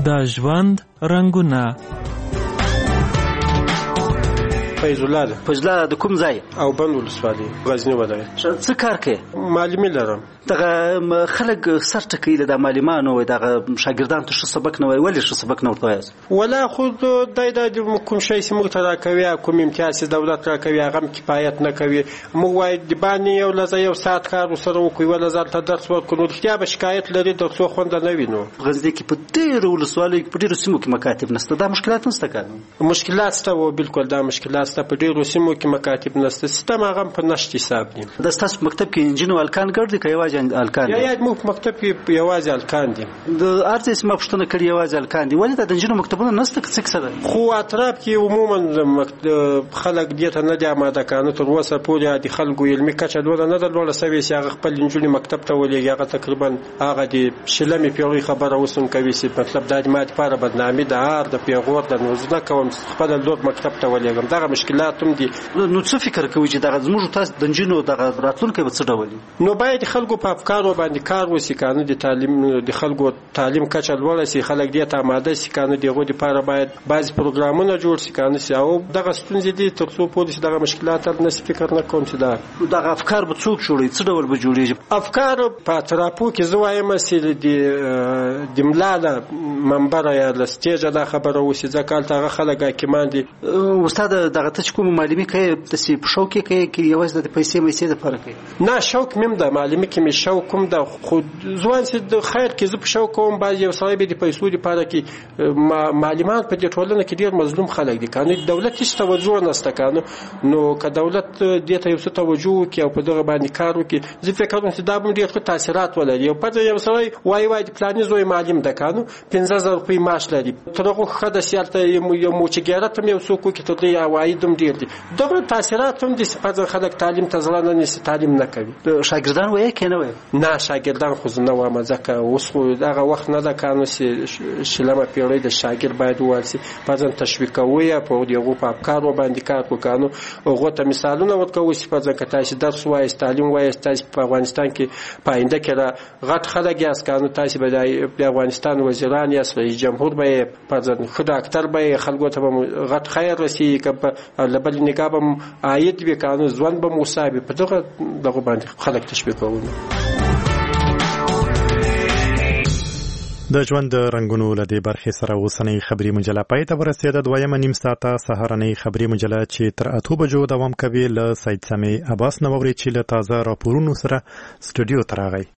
د ژوند رنګونه. فیض الله د کوم ځای؟ او بند ولسوالي غزنی ولایت. څه کار کوي؟ معلمي لرم. دغه خلک سر ټکوي د معلمانو دغه شاګردانو ته ښه سبق نه وایي، ولې ښه سبق نه ورته وایاست؟ ولا خو دا کوم شی چې موږ ته راکوي، کوم امتیاز چې دولت راکوي هغه هم کفایت نه کوي. موږ وایو د باندې یو ساعت کار ورسره وکړو، ولا ځان ته درس ورکړو، رښتیا به شکایت لري د څو خونده نه وي. نو غزني کې په ډېرو ولسوالیو کې په ډېرو سیمو کې مکاتب نشته، دا مشکلات نشته که؟ مشکلات شته، بالکل دا مشکلات شته. په ډېرو سیمو کې مکاتب نشته، سیستم هغه په نشت حساب دي. دا ستاسو په مکتب کې انجینو هلکان ګډ دي که یوازې هلکان دي؟ یا موږ په مکتب کې یوازې هلکان دي. د هر ځای چې ما پوښتنه کړې یوازې هلکان دي، ولې دا د انجینو مکتبونه نشته که څه کیسه ده؟ خو اطراف کې عموما خلک دې ته نه دي اماده که نه تر اوسه پورې د خلکو علمي کچه دومره نه ده لوړه سوې چې هغه خپل نجونې مکتب ته ولېږي. هغه تقریبا هغه د شلمې پېړۍ خبره اوس هم کوي چې مطلب دا د ما دپاره بدنامي د عار د پیغور ده، نو زه نه کوم خپله لور مکتب ته ولېږم. دغه مشکلات هم دي. نو څه فکر کوئ چې دغه زموږ تاسو د نجونو دغه راتلونکی به څه ډول وي؟ نو باید د خلکو په افکارو باندې کار وشي که نه د تعلیم د خلکو تعلیم کچه لوړه شي، خلک دې ته آماده شي که نه د هغوی دپاره باید بعضې پروګرامونه جوړ شي که نه شي. او دغه ستونزې دي تر څو پورې چې دغه مشکلات حل نه شي فکر نه کوم چې دغه افکار به څوک جوړوي، څه ډول به جوړېږي؟ افکار په اطرافو کې زه وایم چې د ملا له منبره یا له سټیجه دا خبره وشي، ځکه هلته هغه خلک حاکمان دي. استاد دغه ته چې کومه معلمي کوي داسې په شوق کې کوي که یوازې د پیسې میسې دپاره کوي؟ نه، شوق مې هم ده، معلمي کې مې شوق هم ده. خو ځوان چې د خیر کې زه په شوق کوم، بعض یو سړی به د پیسو دپاره کې معلمان په دې ټولنه کې ډېر مظلوم خلک دي که نه د دولت هېڅ توجه نشته که نه. نو که دولت دې ته یو څه توجه وکړي او په دغه باندې کار وکړي، زه فکر کوم چې دا به ډېر ښه تاثیرات ولري. یو پته یو سړی وایي د فلاني زوی معلم ده که نه 15,000 روپۍ معاش لري، تر هغو ښه ده چې هلته یو موچګیرت هم یو څوک وکړي، تر دې عواید هم ډېر دي. دغه تاثیرات هم دي چې بعضې خلک تعلیم ته زړه نه نیسي، تعلیم نه کوي. شاګردان وایي که نه وایي؟ نه، شاګردان خو زه نه وایم، ځکه اوس خو دغه وخت نه ده که نه چې شلمه پېړۍ د شاګرد باید وویل شي. بعضې تشویقوي یا په هغو په افکارو باندې کار وکړو که نه هغو ته مثالونه ورکوو چې بعضې که تاسې درس وایاست، تعلیم وایاست، تاسې په افغانستان کې په آینده کې غټ خلک یاست که نه تاسې به د افغانستان وزیران یاست، رئیس جمهور به یې، ښه ډاکټر به یې، خلکو ته به غټ خیر رسېږي، که له بلې نګاه به عاید وي که نه ژوند به مو حساب وي. په دغه باندې خلک تشویقوو. د ژوند د رنګونو له دې برخې سره اوسنۍ خبري مجله پای ته ورسېده. دویمه نیم ساعته سهارنۍ خبري مجله چې تر 8 بجو دوام کوي له سید سامي عباس نو ورې چې له تازه راپورونو سره سټوډیو ته راغی.